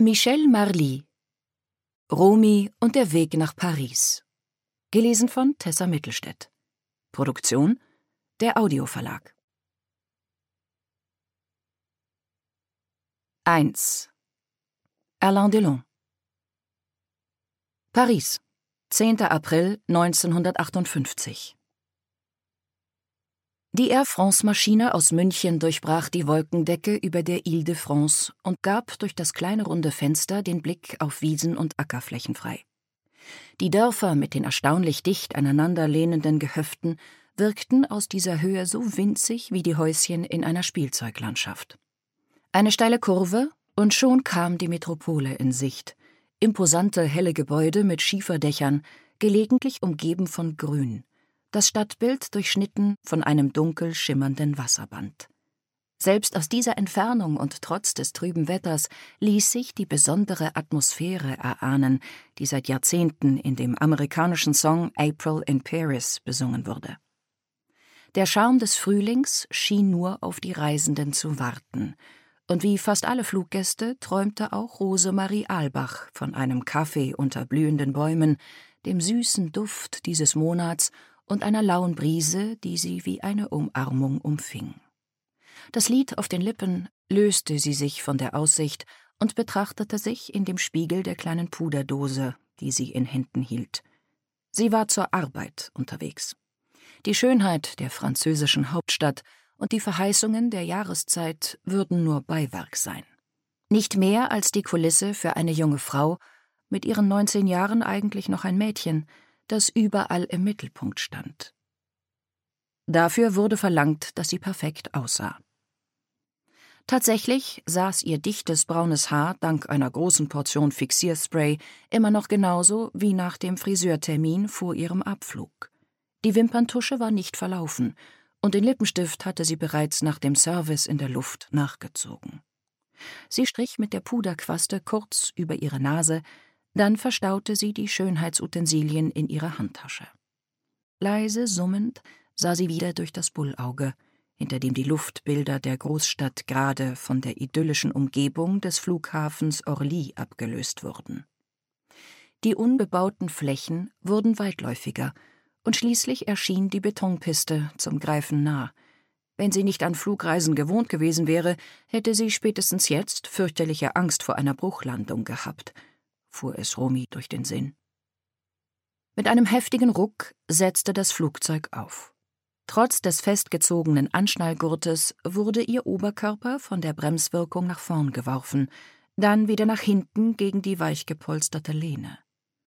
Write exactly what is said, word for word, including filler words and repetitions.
Michel Marly, Romy und der Weg nach Paris. Gelesen von Tessa Mittelstädt. Produktion: der Audioverlag. eins. Alain Delon. Paris, zehnter April neunzehnhundertachtundfünfzig. Die Air France-Maschine aus München durchbrach die Wolkendecke über der Ile-de-France und gab durch das kleine runde Fenster den Blick auf Wiesen und Ackerflächen frei. Die Dörfer mit den erstaunlich dicht aneinanderlehnenden Gehöften wirkten aus dieser Höhe so winzig wie die Häuschen in einer Spielzeuglandschaft. Eine steile Kurve, und schon kam die Metropole in Sicht. Imposante helle Gebäude mit Schieferdächern, gelegentlich umgeben von Grün. Das Stadtbild durchschnitten von einem dunkel schimmernden Wasserband. Selbst aus dieser Entfernung und trotz des trüben Wetters ließ sich die besondere Atmosphäre erahnen, die seit Jahrzehnten in dem amerikanischen Song April in Paris besungen wurde. Der Charme des Frühlings schien nur auf die Reisenden zu warten, und wie fast alle Fluggäste träumte auch Rosemarie Ahlbach von einem Kaffee unter blühenden Bäumen, dem süßen Duft dieses Monats und einer lauen Brise, die sie wie eine Umarmung umfing. Das Lied auf den Lippen löste sie sich von der Aussicht und betrachtete sich in dem Spiegel der kleinen Puderdose, die sie in Händen hielt. Sie war zur Arbeit unterwegs. Die Schönheit der französischen Hauptstadt und die Verheißungen der Jahreszeit würden nur Beiwerk sein. Nicht mehr als die Kulisse für eine junge Frau, mit ihren neunzehn Jahren eigentlich noch ein Mädchen, das überall im Mittelpunkt stand. Dafür wurde verlangt, dass sie perfekt aussah. Tatsächlich saß ihr dichtes braunes Haar dank einer großen Portion Fixierspray immer noch genauso wie nach dem Friseurtermin vor ihrem Abflug. Die Wimperntusche war nicht verlaufen, und den Lippenstift hatte sie bereits nach dem Service in der Luft nachgezogen. Sie strich mit der Puderquaste kurz über ihre Nase, dann verstaute sie die Schönheitsutensilien in ihrer Handtasche. Leise summend sah sie wieder durch das Bullauge, hinter dem die Luftbilder der Großstadt gerade von der idyllischen Umgebung des Flughafens Orly abgelöst wurden. Die unbebauten Flächen wurden weitläufiger, und schließlich erschien die Betonpiste zum Greifen nah. Wenn sie nicht an Flugreisen gewohnt gewesen wäre, hätte sie spätestens jetzt fürchterliche Angst vor einer Bruchlandung gehabt, fuhr es Romy durch den Sinn. Mit einem heftigen Ruck setzte das Flugzeug auf. Trotz des festgezogenen Anschnallgurtes wurde ihr Oberkörper von der Bremswirkung nach vorn geworfen, dann wieder nach hinten gegen die weichgepolsterte Lehne.